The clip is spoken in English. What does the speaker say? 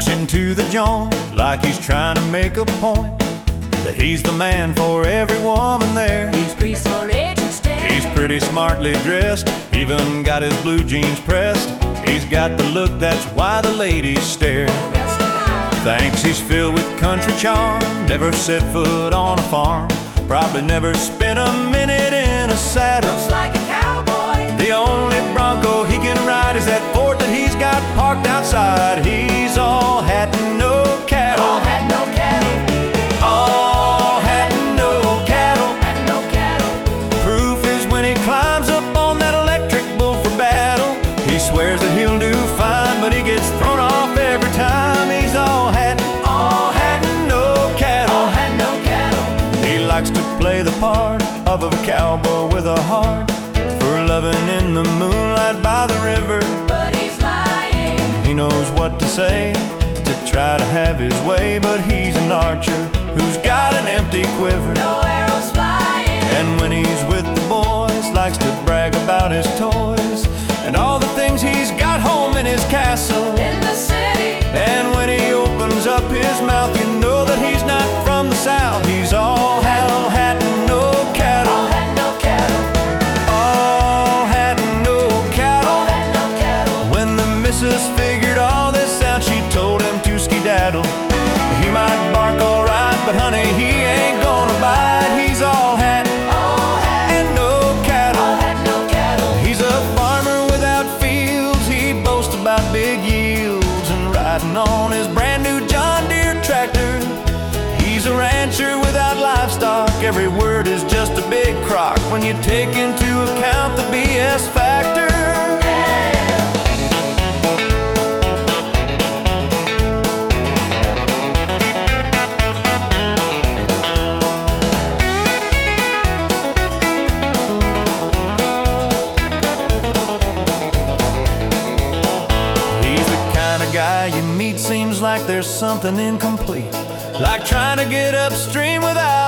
Walks into the joint like he's trying to make a point that he's the man for every woman there. He's greased for age and stare. He's pretty smartly dressed, even got his blue jeans pressed. He's got the look, that's why the ladies stare. Thinks he's filled with country charm, never set foot on a farm, probably never spent a minute in a saddle. Looks like a cowboy. The only Bronco he can ride is that Ford that he's got parked outside. He's all hat and no cattle. All hat, no cattle. All hat and no cattle. Hat, no cattle. Proof is when he climbs up on that electric bull for battle. He swears that he'll do fine, but he gets thrown off every time. He's all hat and no cattle. All hat, no cattle. He likes to play the part of a cowboy with a heart for loving in the moonlight by the river. But he's lying. He knows what to say to try to have his way, but he's an archer who's got an empty quiver. No arrows flying. And when he's with the boys, likes to brag about his toys and all the things he's got home in his castle. In the city. And when he opens up his mouth, you know that he's not from the South. He's all hell hat and no cattle. All hat, no cattle. All hat and no cattle. All hat, no cattle. When the missus figured all this out, she told him to skedaddle. He might bark all right, but honey, he ain't gonna bite. He's all hat and no cattle. All hat, no cattle. He's a farmer without fields. He boasts about big yields and riding on his brand new John Deere tractor. He's a rancher without livestock. Every word is just a big crock when you take into account the BS factor. He's the kind of guy you meet, seems like there's something incomplete, like trying to get upstream without